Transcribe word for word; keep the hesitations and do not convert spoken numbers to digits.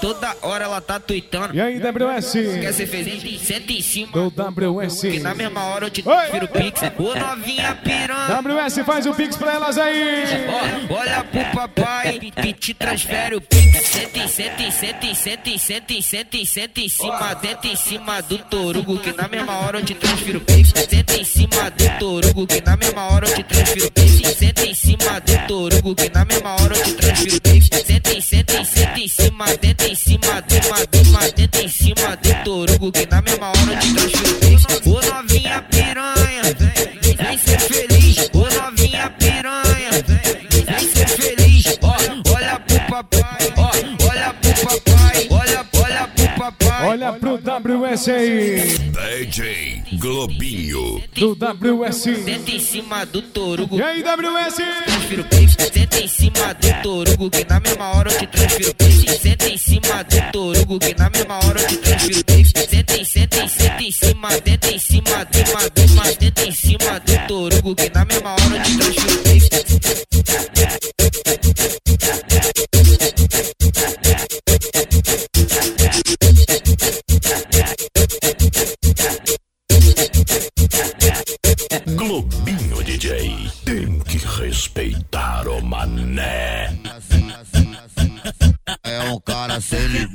toda hora ela tá tuitando. E aí, W S? Quer ser feliz? Senta em cima do W S. Que na mesma hora eu te transfiro o pix. Ô novinha piranha. W S faz o pix pra elas aí. Ó, olha pro papai que te transfere o pix. Senta, senta, senta, senta, senta, senta, senta em cima, dentro em cima do torugo. Que na mesma hora eu te transfiro o pix. Senta em cima do torugo. Que na mesma hora eu te transfiro o pix. Senta em cima do torugo. Que na mesma hora eu te transfiro o pix. Senta, senta, senta em cima, dentro em cima do maduma, dentro em cima do torugo. Que na mesma hora eu te transfiro o pix. Ô novinha piranha, vem ser feliz. Ô novinha piranha, vem ser feliz. Ó, olha pro papai, ó, olha pro papai, olha, olha pro papai. Olha pro W S aí. D J Globinho do W S. Senta em cima do torugo. E aí, W S? Transfiro o pix. Senta em cima do torugo. Que na mesma hora eu te transfiro o pix. Senta em cima do torugo. Que na mesma hora eu te transfiro o pix. Senta em, senta em, senta em cima, dentro em cima do maduma, dentro em cima do torugo. Que na mesma hora eu te transfiro o pix. Globinho D J, tem que respeitar o mané. É um cara sem